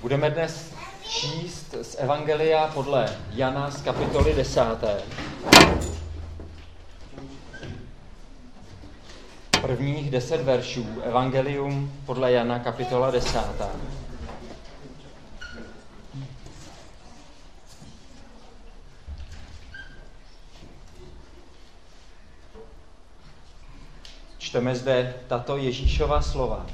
Budeme dnes číst z Evangelia podle Jana z kapitoly 10. Prvních 10 veršů, Evangelium podle Jana, kapitola 10. Čteme zde tato Ježíšova slova.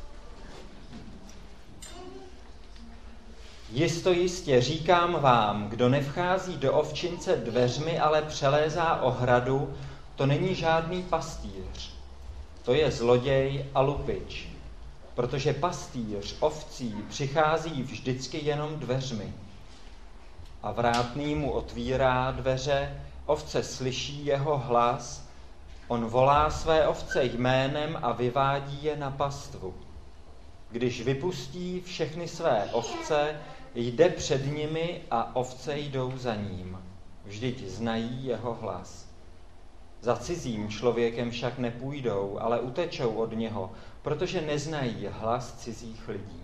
Jistě říkám vám, kdo nevchází do ovčince dveřmi, ale přelézá ohradu, to není žádný pastýř. To je zloděj a lupič. Protože pastýř ovcí přichází vždycky jenom dveřmi. A vrátný mu otvírá dveře, ovce slyší jeho hlas, on volá své ovce jménem a vyvádí je na pastvu. Když vypustí všechny své ovce, jde před nimi a ovce jdou za ním. Vždyť znají jeho hlas. Za cizím člověkem však nepůjdou, ale utečou od něho, protože neznají hlas cizích lidí.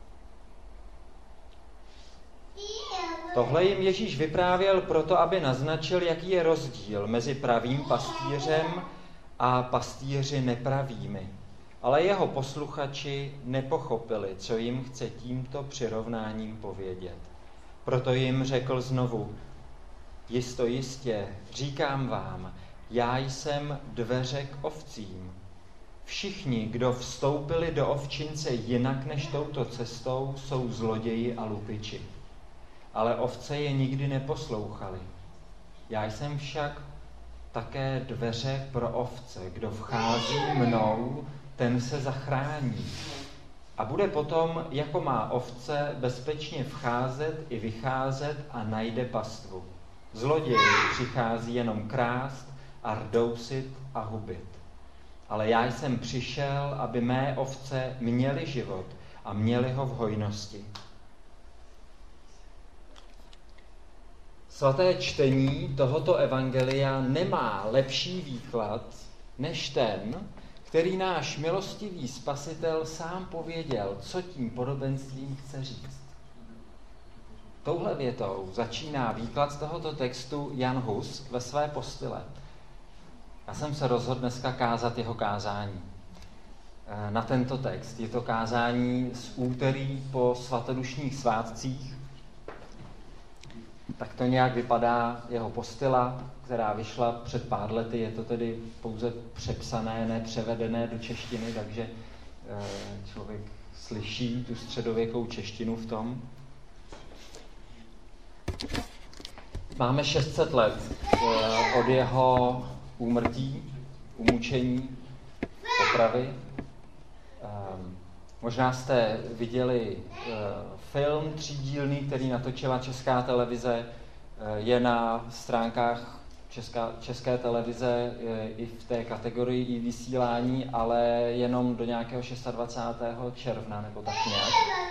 Tohle jim Ježíš vyprávěl proto, aby naznačil, jaký je rozdíl mezi pravým pastýřem a pastýři nepravými. Ale jeho posluchači nepochopili, co jim chce tímto přirovnáním povědět. Proto jim řekl znovu, jistě, říkám vám, já jsem dveře k ovcím. Všichni, kdo vstoupili do ovčince jinak než touto cestou, jsou zloději a lupiči. Ale ovce je nikdy neposlouchali. Já jsem však také dveře pro ovce. Kdo vchází mnou, ten se zachrání. A bude potom, jako má ovce, bezpečně vcházet i vycházet a najde pastvu. Zloděj přichází jenom krást a rdousit a hubit. Ale já jsem přišel, aby mé ovce měly život a měly ho v hojnosti. Svaté čtení tohoto evangelia nemá lepší výklad než ten, který náš milostivý Spasitel sám pověděl, co tím podobenstvím chce říct. Touhle větou začíná výklad tohoto textu Jan Hus ve své postyle. Já jsem se rozhodl dneska kázat jeho kázání na tento text. Je to kázání z úterý po svatodušních svátcích. Tak to nějak vypadá jeho postila, která vyšla před pár lety. Je to tedy pouze přepsané, nepřevedené do češtiny, takže člověk slyší tu středověkou češtinu v tom. Máme 600 let od jeho úmrtí, umučení, popravy. Možná jste viděli film třídílný, který natočila Česká televize, je na stránkách České televize i v té kategorii i vysílání, ale jenom do nějakého 26. června nebo tak nějak.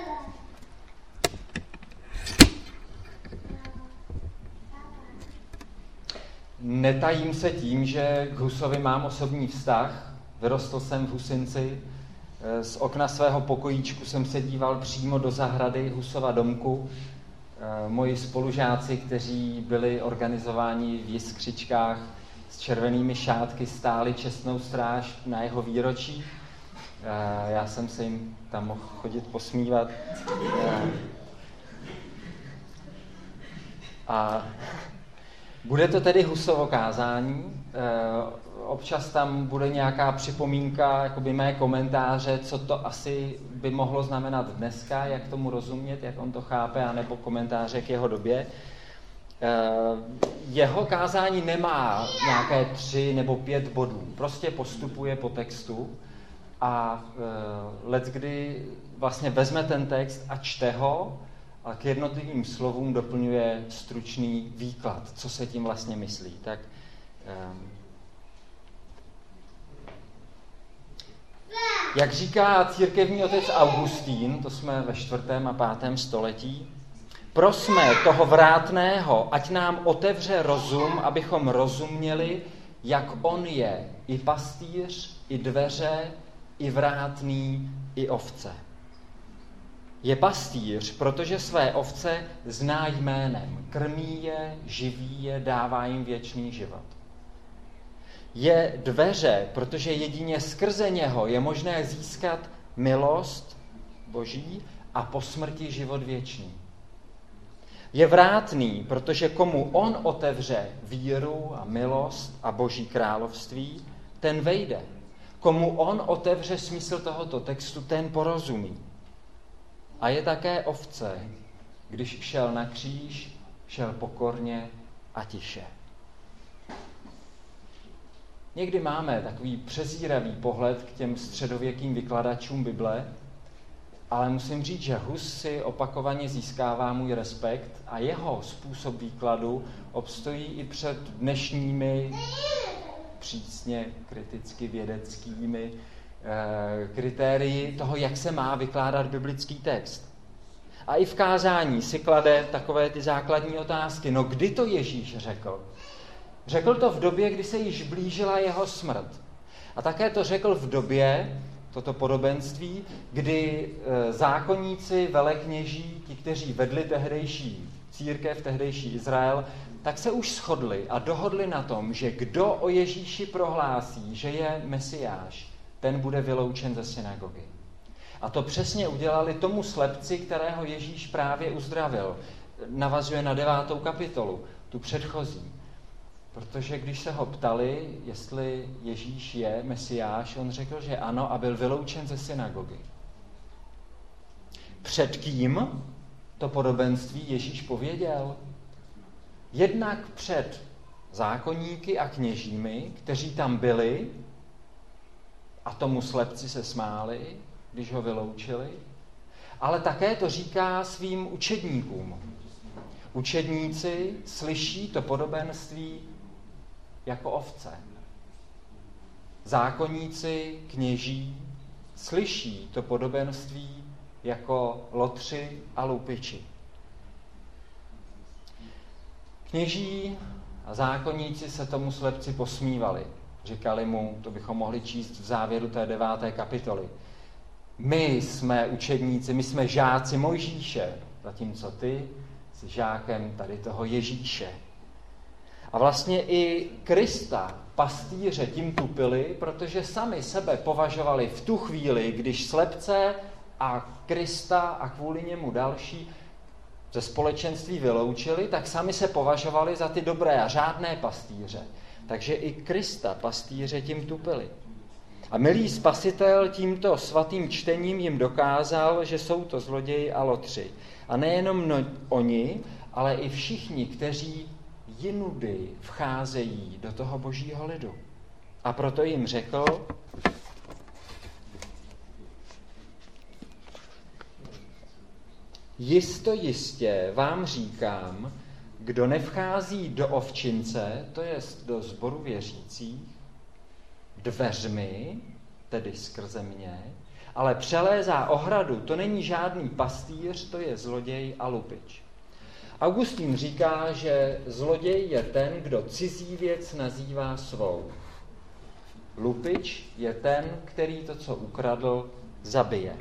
Netajím se tím, že k Husovi mám osobní vztah. Vyrostl jsem v Husinci. Z okna svého pokojíčku jsem se díval přímo do zahrady Husova domku. Moji spolužáci, kteří byli organizováni v jiskřičkách s červenými šátky, stáli čestnou stráž na jeho výročí. Já jsem se jim tam mohl chodit posmívat. A bude to tedy Husovo kázání. Občas tam bude nějaká připomínka, jakoby mé komentáře, co to asi by mohlo znamenat dneska, jak tomu rozumět, jak on to chápe, anebo komentáře k jeho době. Jeho kázání nemá nějaké 3 nebo 5 bodů, prostě postupuje po textu a leckdy vlastně vezme ten text a čte ho a k jednotlivým slovům doplňuje stručný výklad, co se tím vlastně myslí. Tak jak říká církevní otec Augustín, to jsme ve 4. a 5. století, prosme toho vrátného, ať nám otevře rozum, abychom rozuměli, jak on je i pastýř, i dveře, i vrátný, i ovce. Je pastýř, protože své ovce zná jménem, krmí je, živí je, dává jim věčný život. Je dveře, protože jedině skrze něho je možné získat milost Boží a po smrti život věčný. Je vrátný, protože komu on otevře víru a milost a Boží království, ten vejde. Komu on otevře smysl tohoto textu, ten porozumí. A je také ovce, když šel na kříž, šel pokorně a tiše. Někdy máme takový přezíravý pohled k těm středověkým vykladačům Bible, ale musím říct, že Hus si opakovaně získává můj respekt a jeho způsob výkladu obstojí i před dnešními přísně kriticky vědeckými kritérii toho, jak se má vykládat biblický text. A i v kázání si klade takové ty základní otázky. No kdy to Ježíš řekl? Řekl to v době, kdy se již blížila jeho smrt. A také to řekl v době, toto podobenství, kdy zákonníci, velekněží, ti, kteří vedli tehdejší církev, tehdejší Izrael, tak se už shodli a dohodli na tom, že kdo o Ježíši prohlásí, že je Mesiáš, ten bude vyloučen ze synagogy. A to přesně udělali tomu slepci, kterého Ježíš právě uzdravil. Navazuje na 9. kapitolu, tu předchozí. Protože když se ho ptali, jestli Ježíš je Mesiáš, on řekl, že ano a byl vyloučen ze synagogy. Před kým to podobenství Ježíš pověděl? Jednak před zákonníky a kněžími, kteří tam byli a tomu slepci se smáli, když ho vyloučili, ale také to říká svým učedníkům. Učedníci slyší to podobenství jako ovce. Zákonníci, kněží slyší to podobenství jako lotři a lupiči. Kněží a zákonníci se tomu slepci posmívali. Říkali mu, to bychom mohli číst v závěru té 9. kapitoly. My jsme učedníci, my jsme žáci Mojžíše, zatímco ty jsi žákem tady toho Ježíše. A vlastně i Krista, pastýře, tím tupili, protože sami sebe považovali v tu chvíli, když slepce a Krista a kvůli němu další ze společenství vyloučili, tak sami se považovali za ty dobré a řádné pastýře. Takže i Krista, pastýře, tím tupili. A milý Spasitel tímto svatým čtením jim dokázal, že jsou to zloději a lotři. A nejenom oni, ale i všichni, kteří jinudy vcházejí do toho Božího lidu. A proto jim řekl, jistě vám říkám, kdo nevchází do ovčince, to jest do sboru věřících, dveřmi, tedy skrze mě, ale přelézá ohradu, to není žádný pastýř, to je zloděj a lupič. Augustín říká, že zloděj je ten, kdo cizí věc nazývá svou. Lupič je ten, který to, co ukradl, zabije.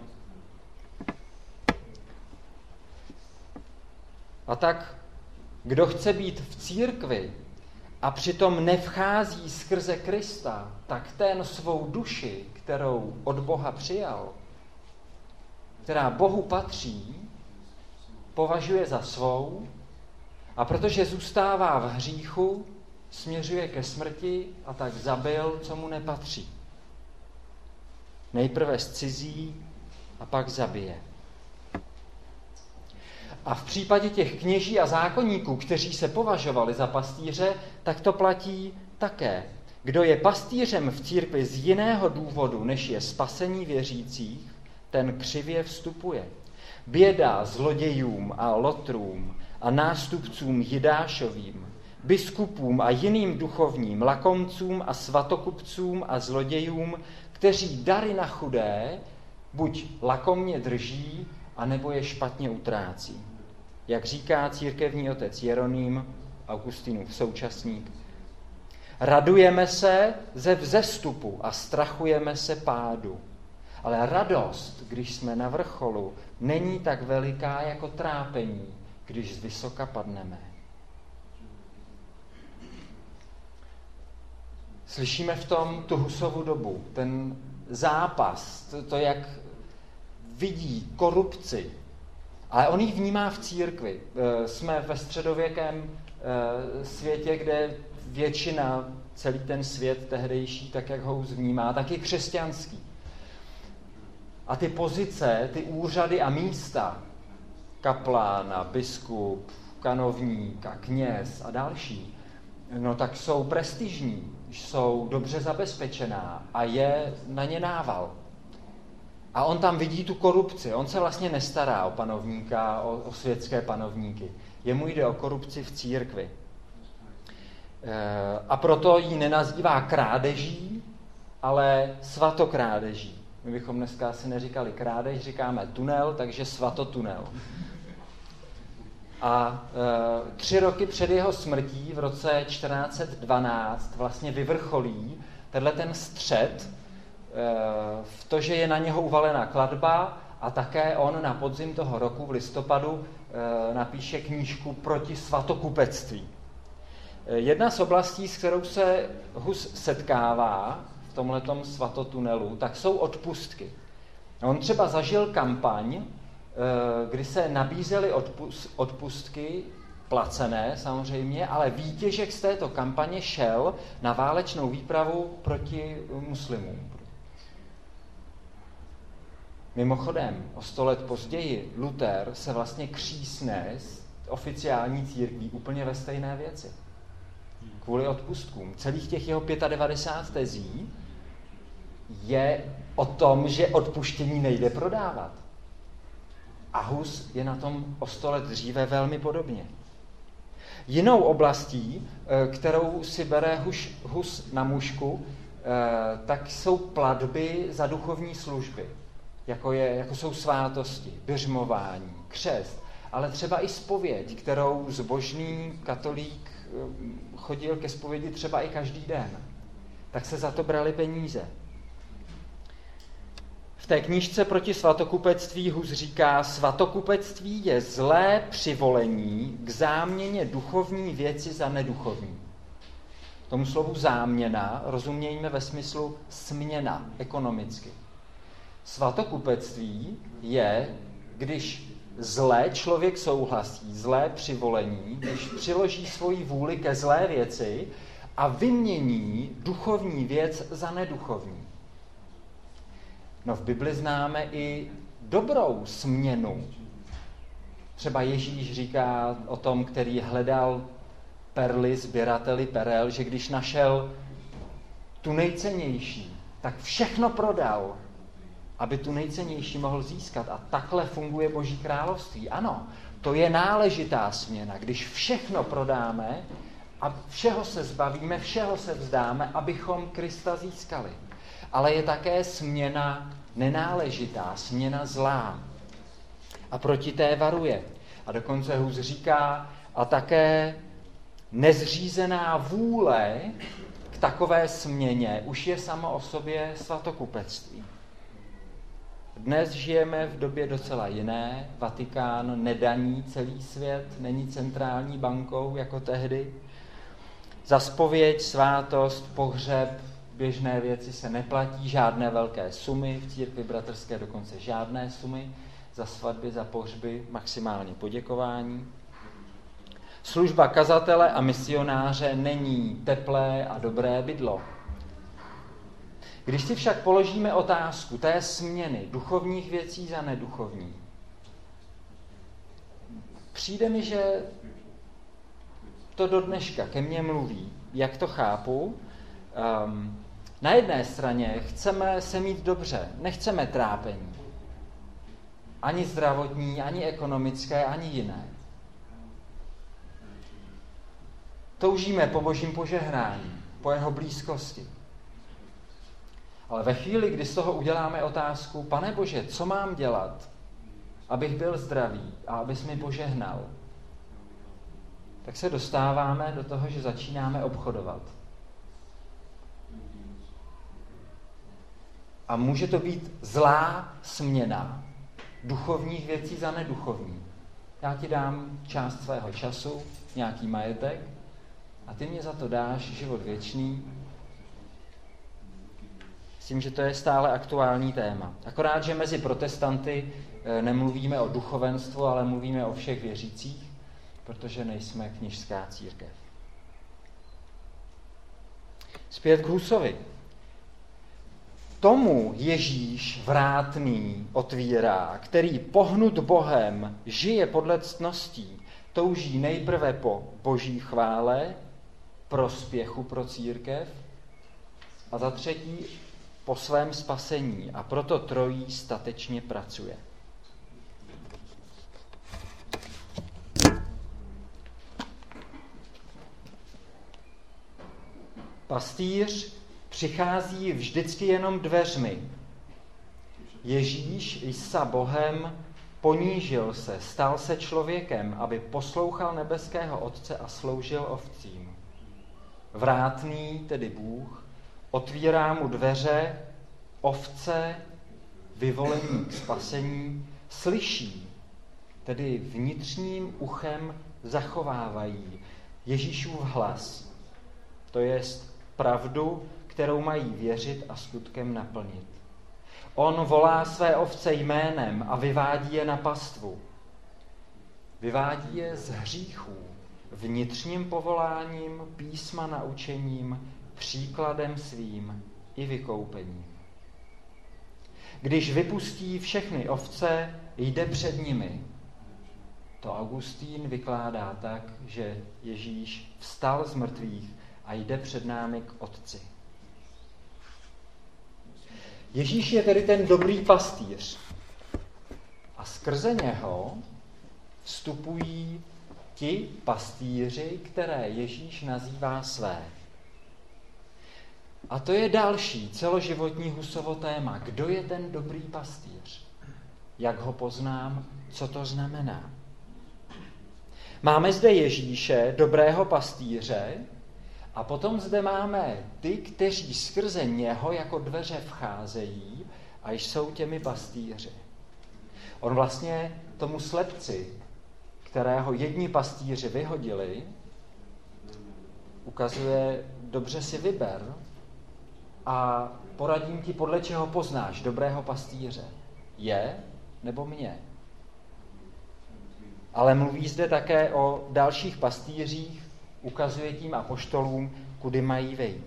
A tak, kdo chce být v církvi a přitom nevchází skrze Krista, tak ten svou duši, kterou od Boha přijal, která Bohu patří, považuje za svou a protože zůstává v hříchu, směřuje ke smrti a tak zabil, co mu nepatří. Nejprve zcizí a pak zabije. A v případě těch kněží a zákonníků, kteří se považovali za pastýře, tak to platí také. Kdo je pastýřem v církvi z jiného důvodu, než je spasení věřících, ten křivě vstupuje. Běda zlodějům a lotrům a nástupcům Jidášovým, biskupům a jiným duchovním, lakomcům a svatokupcům a zlodějům, kteří dary na chudé buď lakomně drží, anebo je špatně utrácí. Jak říká církevní otec Jeroným, Augustinův současník, radujeme se ze vzestupu a strachujeme se pádu. Ale radost, když jsme na vrcholu, není tak veliká jako trápení, když z vysoka padneme. Slyšíme v tom tu Husovu dobu, ten zápas, to jak vidí korupci, ale on ji vnímá v církvi. Jsme ve středověkém světě, kde většina, celý ten svět tehdejší, tak jak ho vnímá, tak je křesťanský. A ty pozice, ty úřady a místa, kaplána, biskup, kanovník a kněz a další, no tak jsou prestižní, jsou dobře zabezpečená a je na ně nával. A on tam vidí tu korupci. On se vlastně nestará o panovníka, o světské panovníky. Jemu jde o korupci v církvi. A proto ji nenazývá krádeží, ale svatokrádeží. My bychom dneska asi neříkali krádež, říkáme tunel, takže svatotunel. A 3 roky před jeho smrtí v roce 1412 vlastně vyvrcholí tenhle ten střet v to, že je na něho uvalena klatba a také on na podzim toho roku v listopadu napíše knížku proti svatokupectví. Jedna z oblastí, s kterou se Hus setkává v tomhletom svatotunelu, tak jsou odpustky. On třeba zažil kampaň, kdy se nabízely odpustky, placené samozřejmě, ale výtěžek z této kampaně šel na válečnou výpravu proti muslimům. Mimochodem, o 100 let později Luther se vlastně křísne z oficiální církví úplně ve stejné věci. Kvůli odpustkům. Celých těch jeho 95 tezí je o tom, že odpuštění nejde prodávat. A Hus je na tom o 100 let dříve velmi podobně. Jinou oblastí, kterou si bere Hus na mušku, tak jsou platby za duchovní služby. Jako jsou svátosti, biřmování, křest, ale třeba i zpověď, kterou zbožný katolík chodil ke zpovědi třeba i každý den. Tak se za to brali peníze. V té knížce proti svatokupectví Hus říká, svatokupectví je zlé přivolení k záměně duchovní věci za neduchovní. Tomu slovu záměna rozumějme ve smyslu směna ekonomicky. Svatokupectví je, když zlé člověk souhlasí, zlé přivolení, když přiloží svoji vůli ke zlé věci a vymění duchovní věc za neduchovní. No v Bibli známe i dobrou směnu. Třeba Ježíš říká o tom, který hledal perly, sběrateli perel, že když našel tu nejcennější, tak všechno prodal, aby tu nejcennější mohl získat. A takhle funguje Boží království. Ano, to je náležitá směna, když všechno prodáme a všeho se zbavíme, všeho se vzdáme, abychom Krista získali. Ale je také směna nenáležitá, směna zlá. A proti té varuje. A dokonce Hus říká, a také nezřízená vůle k takové směně už je samo o sobě svatokupectví. Dnes žijeme v době docela jiné. Vatikán nedaní celý svět, není centrální bankou jako tehdy. Za zpověď, svátost, pohřeb, běžné věci se neplatí, žádné velké sumy, v církvi bratrské dokonce žádné sumy, za svatby, za pohřby maximálně poděkování. Služba kazatele a misionáře není teplé a dobré bydlo. Když si však položíme otázku té směny duchovních věcí za neduchovní, přijde mi, že to do dneška ke mně mluví. Jak to chápu? Na jedné straně chceme se mít dobře, nechceme trápení. Ani zdravotní, ani ekonomické, ani jiné. Toužíme po Božím požehnání, po jeho blízkosti. Ale ve chvíli, kdy z toho uděláme otázku, Pane Bože, co mám dělat, abych byl zdravý a abys mi požehnal, tak se dostáváme do toho, že začínáme obchodovat. A může to být zlá směna duchovních věcí za neduchovní. Já ti dám část svého času, nějaký majetek, a ty mě za to dáš život věčný. Myslím, že to je stále aktuální téma. Akorát, že mezi protestanty nemluvíme o duchovenstvu, ale mluvíme o všech věřících, protože nejsme kněžská církev. Zpět k Husovi. Tomu Ježíš vrátný otvírá, který pohnut Bohem žije podle ctností, touží nejprve po boží chvále, prospěchu pro církev a za třetí po svém spasení a proto trojí statečně pracuje. Pastýř přichází vždycky jenom dveřmi. Ježíš sa Bohem ponížil se, stal se člověkem, aby poslouchal nebeského Otce a sloužil ovcím. Vrátný, tedy Bůh, otvírá mu dveře, ovce, vyvolení k spasení, slyší, tedy vnitřním uchem zachovávají Ježíšův hlas, to jest pravdu, kterou mají věřit a skutkem naplnit. On volá své ovce jménem a vyvádí je na pastvu. Vyvádí je z hříchů, vnitřním povoláním, písma naučením, příkladem svým i vykoupením. Když vypustí všechny ovce, jde před nimi. To Augustín vykládá tak, že Ježíš vstal z mrtvých a jde před námi k Otci. Ježíš je tedy ten dobrý pastýř. A skrze něho vstupují ti pastýři, které Ježíš nazývá své. A to je další celoživotní Husovo téma. Kdo je ten dobrý pastýř? Jak ho poznám? Co to znamená? Máme zde Ježíše, dobrého pastýře, a potom zde máme ty, kteří skrze něho jako dveře vcházejí a jsou těmi pastýři. On vlastně tomu slepci, kterého jedni pastýři vyhodili, ukazuje, dobře si vyber a poradím ti, podle čeho poznáš dobrého pastýře. Je nebo mě? Ale mluví zde také o dalších pastýřích, ukazuje tím apoštolům, kudy mají vejít.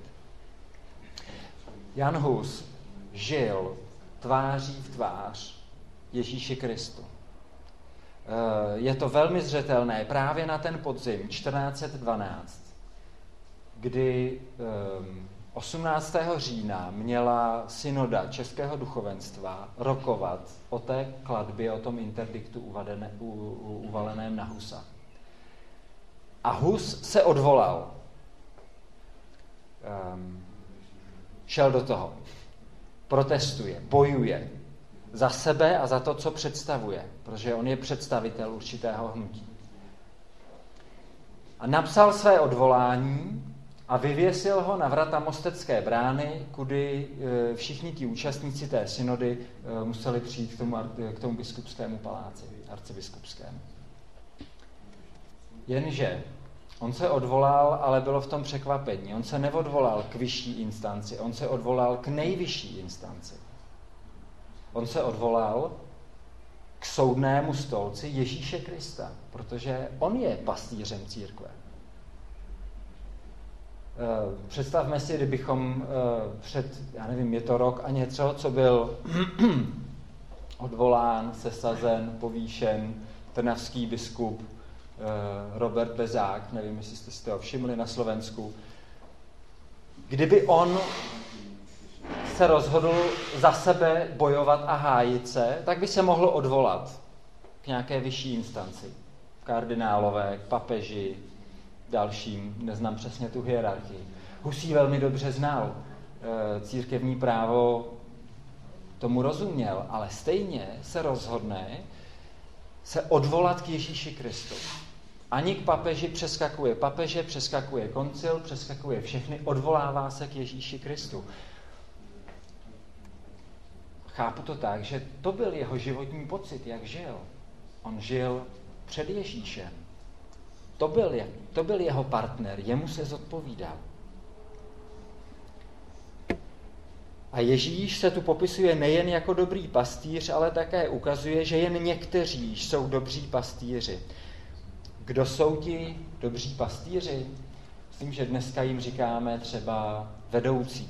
Jan Hus žil tváří v tvář Ježíši Kristu. Je to velmi zřetelné právě na ten podzim 1412, kdy 18. října měla synoda českého duchovenstva rokovat o té klatbě, o tom interdiktu uvaleném na Husa. A Hus se odvolal. Šel do toho. Protestuje, bojuje za sebe a za to, co představuje, protože on je představitel určitého hnutí. A napsal své odvolání a vyvěsil ho na vrata Mostecké brány, kudy všichni ti účastníci té synody museli přijít k tomu biskupskému paláci, arcibiskupskému. Jenže on se odvolal, ale bylo v tom překvapení. On se neodvolal k vyšší instanci, on se odvolal k nejvyšší instanci. On se odvolal k soudnému stolci Ježíše Krista, protože on je pastýřem církve. Představme si, kdybychom před, já nevím, je to rok a něco, co byl odvolán, sesazen, povýšen, trnavský biskup Robert Bezák, nevím, jestli jste si toho všimli na Slovensku. Kdyby on se rozhodl za sebe bojovat a hájit se, tak by se mohl odvolat k nějaké vyšší instanci. Kardinálové, k papeži, dalším, neznám přesně tu hierarchii. Husí velmi dobře znal, církevní právo tomu rozuměl, ale stejně se rozhodne se odvolat k Ježíši Kristu. Ani k papeži přeskakuje papeže, přeskakuje koncil, přeskakuje všechny, odvolává se k Ježíši Kristu. chápu to tak, že to byl jeho životní pocit, jak žil. On žil před Ježíšem. To byl jeho partner, jemu se zodpovídal. A Ježíš se tu popisuje nejen jako dobrý pastýř, ale také ukazuje, že jen někteří jsou dobří pastýři. Kdo jsou ti dobří pastýři? Myslím, že dneska jim říkáme třeba vedoucí,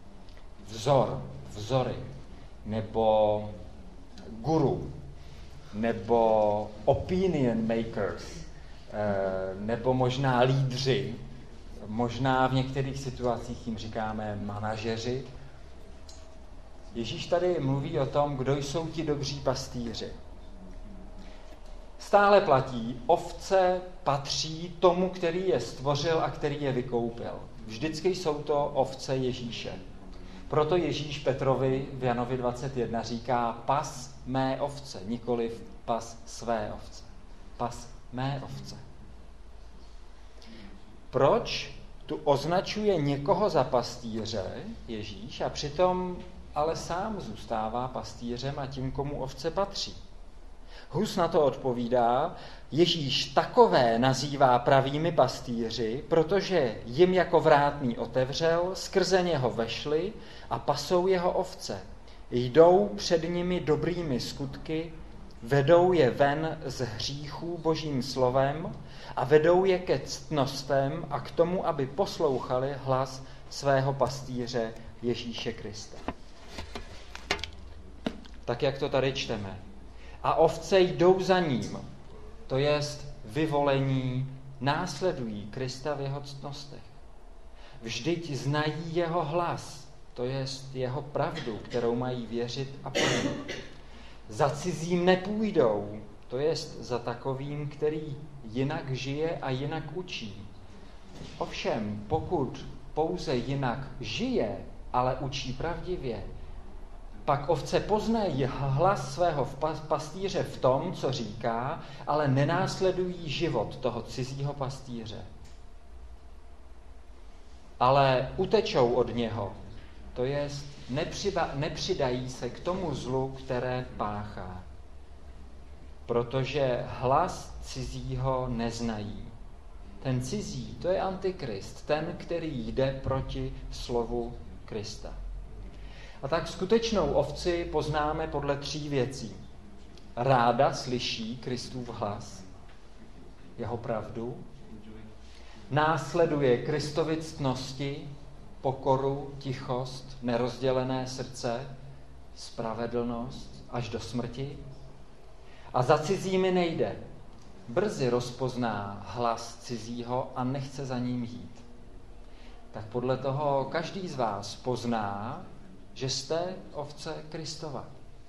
vzory, nebo guru, nebo opinion makers, nebo možná lídři, možná v některých situacích jim říkáme manažeři. Ježíš tady mluví o tom, kdo jsou ti dobří pastýři. Stále platí, ovce patří tomu, který je stvořil a který je vykoupil. Vždycky jsou to ovce Ježíše. Proto Ježíš Petrovi v Janovi 21 říká pas mé ovce, nikoliv pas své ovce. Pas mé ovce. Proč tu označuje někoho za pastýře Ježíš a přitom ale sám zůstává pastýřem a tím, komu ovce patří? Hus na to odpovídá, Ježíš takové nazývá pravými pastýři, protože jim jako vrátný otevřel, skrze něho vešli a pasou jeho ovce. Jdou před nimi dobrými skutky, vedou je ven z hříchů božím slovem a vedou je ke ctnostem a k tomu, aby poslouchali hlas svého pastýře Ježíše Krista. Tak, jak to tady čteme. A ovce jdou za ním, to jest vyvolení, následují Krista v jeho ctnostech. Vždyť znají jeho hlas, to jest jeho pravdu, kterou mají věřit a plnit. Za cizím nepůjdou, to jest za takovým, který jinak žije a jinak učí. Ovšem, pokud pouze jinak žije, ale učí pravdivě, pak ovce poznají hlas svého pastýře v tom, co říká, ale nenásledují život toho cizího pastýře. Ale utečou od něho, to jest nepřidají se k tomu zlu, které páchá. Protože hlas cizího neznají. Ten cizí, to je antikrist, ten, který jde proti slovu Krista. A tak skutečnou ovci poznáme podle 3 věcí. Ráda slyší Kristův hlas, jeho pravdu, následuje Kristovy ctnosti, pokoru, tichost, nerozdělené srdce, spravedlnost až do smrti. A za cizími nejde. Brzy rozpozná hlas cizího a nechce za ním jít. Tak podle toho každý z vás pozná, že jste ovce Kristova.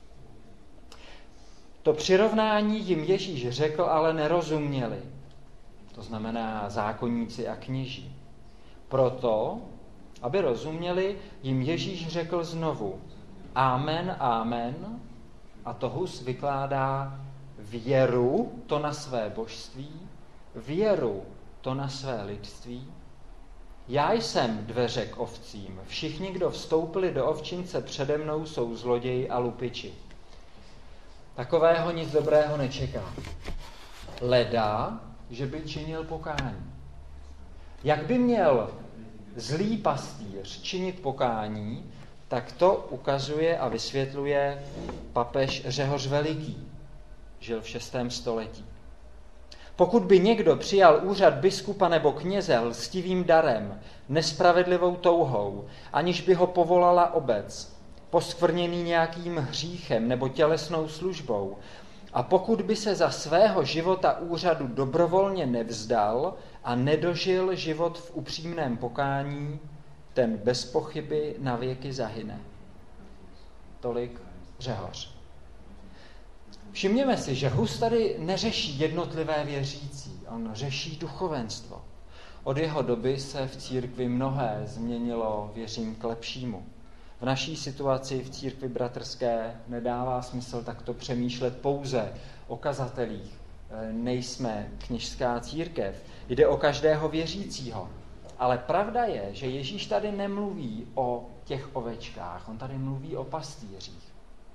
To přirovnání jim Ježíš řekl, ale nerozuměli. To znamená zákonníci a kněží. Proto, aby rozuměli, jim Ježíš řekl znovu Amen, amen, a to Hus vykládá věru, to na své božství, věru, to na své lidství. Já jsem dveře k ovcím. Všichni, kdo vstoupili do ovčince přede mnou, jsou zloději a lupiči. Takového nic dobrého nečeká. Leda, že by činil pokání. Jak by měl zlý pastýř činit pokání, tak to ukazuje a vysvětluje papež Řehoř Veliký. Žil v 6. století. Pokud by někdo přijal úřad biskupa nebo kněze lstivým darem, nespravedlivou touhou, aniž by ho povolala obec, poskvrněný nějakým hříchem nebo tělesnou službou, a pokud by se za svého života úřadu dobrovolně nevzdal a nedožil život v upřímném pokání, ten bez pochyby na věky zahyne. Tolik Řehoř. Všimněme si, že Hus tady neřeší jednotlivé věřící, on řeší duchovenstvo. Od jeho doby se v církvi mnohé změnilo, věřím, k lepšímu. V naší situaci v církvi bratrské nedává smysl takto přemýšlet pouze o kazatelích. Nejsme kněžská církev, jde o každého věřícího. Ale pravda je, že Ježíš tady nemluví o těch ovečkách, on tady mluví o pastýřích.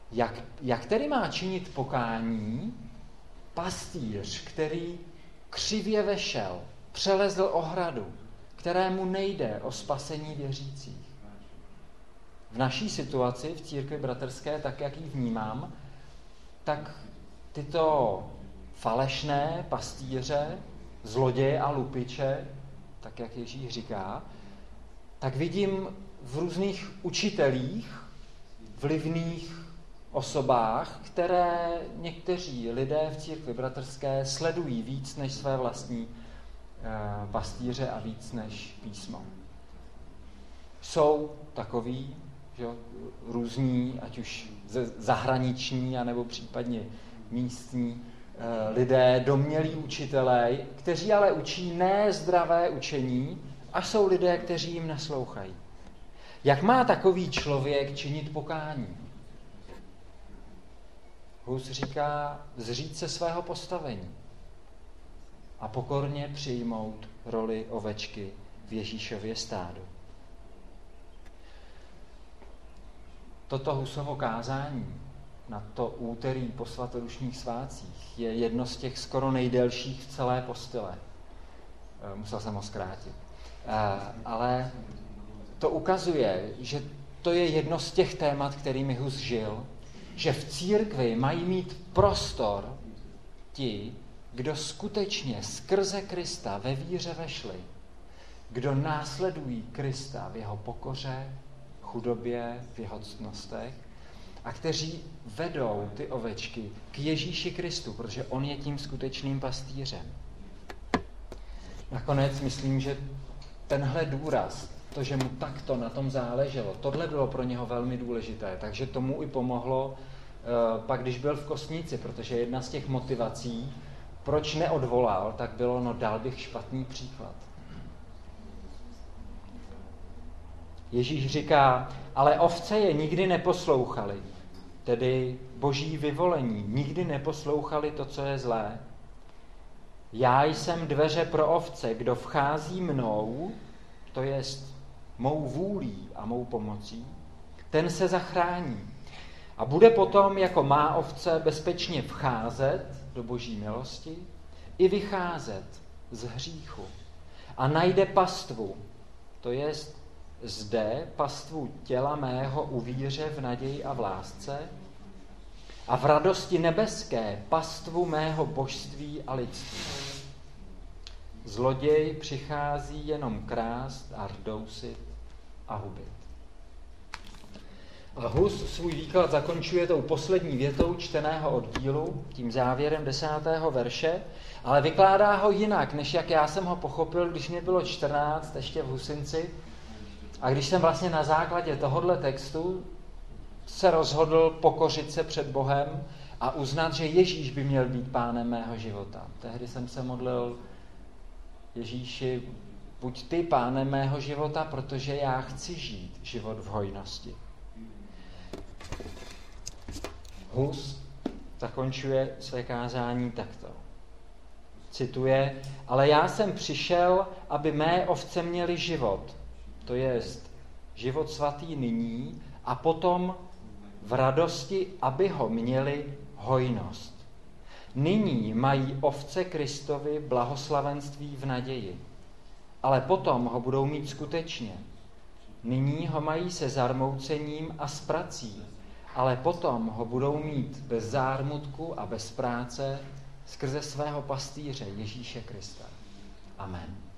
Jak tedy má činit pokání pastýř, který křivě vešel, přelezl ohradu, kterému nejde o spasení věřících? V naší situaci, v církvi bratrské, tak jak ji vnímám, tak tyto falešné pastýře, zloděje a lupiče, tak jak Ježíš říká, tak vidím v různých učitelích, vlivných osobách, které někteří lidé v církvi bratrské sledují víc než své vlastní pastýře a víc než písmo. Jsou takoví, že, různí, ať už zahraniční, anebo případně místní lidé, domnělí učitelé, kteří ale učí nezdravé učení, a jsou lidé, kteří jim naslouchají. Jak má takový člověk činit pokání? Hus říká, zříct se svého postavení a pokorně přijmout roli ovečky v Ježíšově stádu. Toto Husovo kázání na to úterý po svatodušních svátcích je jedno z těch skoro nejdelších v celé postile. Musel jsem ho zkrátit. Ale to ukazuje, že to je jedno z těch témat, kterými Hus žil, že v církvi mají mít prostor ti, kdo skutečně skrze Krista ve víře vešli, kdo následují Krista v jeho pokoře, chudobě, v jeho ctnostech a kteří vedou ty ovečky k Ježíši Kristu, protože on je tím skutečným pastýřem. Nakonec myslím, že tenhle důraz, to, že mu takto na tom záleželo, tohle bylo pro něho velmi důležité, takže tomu i pomohlo pak, když byl v Kostnici, protože jedna z těch motivací, proč neodvolal, tak bylo, dal bych špatný příklad. Ježíš říká, ale ovce je nikdy neposlouchali, tedy boží vyvolení, nikdy neposlouchali to, co je zlé. Já jsem dveře pro ovce, kdo vchází mnou, to jest mou vůlí a mou pomocí, ten se zachrání a bude potom jako má ovce bezpečně vcházet do boží milosti i vycházet z hříchu a najde pastvu, to jest zde pastvu těla mého u víře v naději a v lásce a v radosti nebeské pastvu mého božství a lidství. Zloděj přichází jenom krást a rdousit a hubit. A Hus svůj výklad zakončuje tou poslední větou čteného oddílu, tím závěrem 10. verše, ale vykládá ho jinak, než jak já jsem ho pochopil, když mě bylo 14, ještě v Husinci, a když jsem vlastně na základě tohohle textu se rozhodl pokořit se před Bohem a uznat, že Ježíš by měl být pánem mého života. Tehdy jsem se modlil, Ježíši, buď ty pánem mého života, protože já chci žít život v hojnosti. Hus zakončuje své kázání takto. Cituje, ale já jsem přišel, aby mé ovce měly život, to jest život svatý nyní a potom v radosti, aby ho měli hojnost. Nyní mají ovce Kristovi blahoslavenství v naději, ale potom ho budou mít skutečně. Nyní ho mají se zarmoucením a s prací, ale potom ho budou mít bez zármutku a bez práce skrze svého pastýře Ježíše Krista. Amen.